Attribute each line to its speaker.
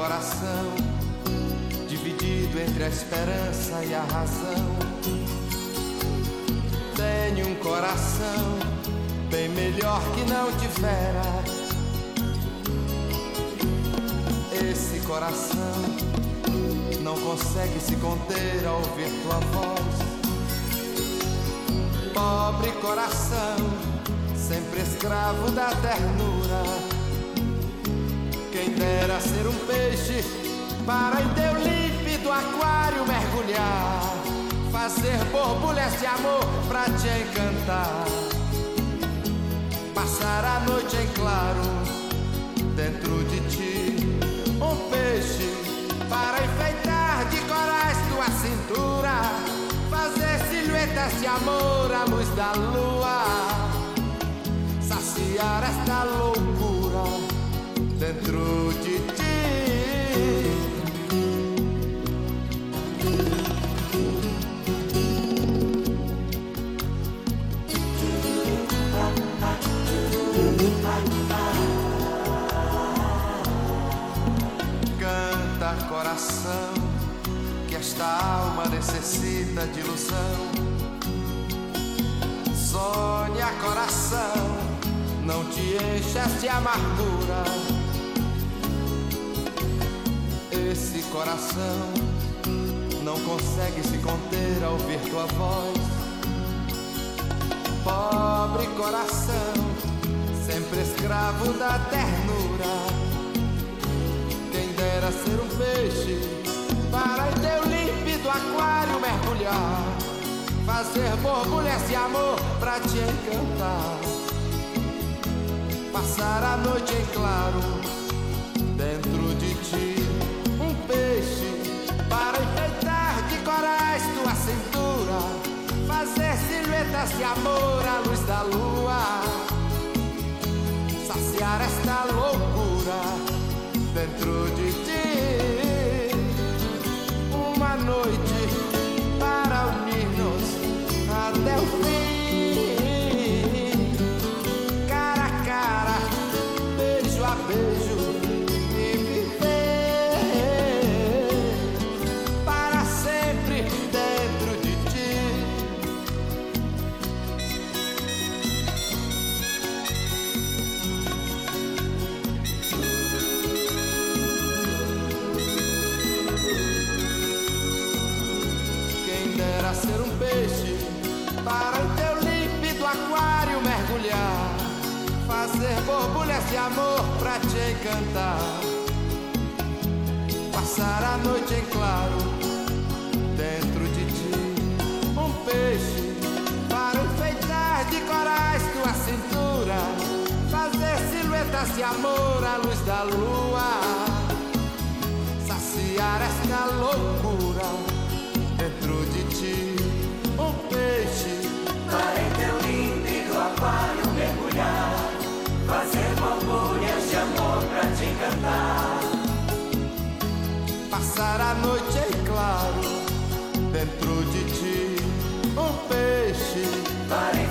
Speaker 1: coração dividido entre a esperança e a razão. Tenho um coração bem melhor que não tivera. Esse coração não consegue se conter ao ouvir tua voz. Pobre coração, sempre escravo da ternura. Quem dera ser um peixe para em teu límpido aquário mergulhar, fazer borbulhas de amor pra te encantar, passar a noite em claro dentro de ti. Um peixe para enfeitar de corais tua cintura, fazer silhuetas de amor à luz da lua, saciar esta loucura dentro de ti. Canta, coração, que esta alma necessita de ilusão. Sonha, coração, não te enchas de amargura. Esse coração não consegue se conter ao ouvir tua voz. Pobre coração, sempre escravo da ternura. Quem dera ser um peixe para em teu límpido aquário mergulhar, fazer borbulhas de amor pra te encantar, passar a noite em claro dentro de ti. Um peixe para enfeitar de corais tua cintura, fazer silhuetas de amor à luz da lua, saciar esta loucura dentro de ti. Uma noite para unir-nos até o fim, cara a cara, beijo a beijo, e viver para sempre dentro de ti. Quem dera ser um peixe para em teu límpido aquário mergulhar, fazer borbulhas de amor pra te encantar, passar a noite em claro dentro de ti. Um peixe para enfeitar de corais tua cintura, fazer silhuetas de amor à luz da lua, saciar esta loucura dentro de ti. Um peixe
Speaker 2: para em teu límpido aquário mergulhar, fazer borbulhas de amor pra te encantar,
Speaker 1: passar a noite em claro dentro de ti. Um peixe
Speaker 2: para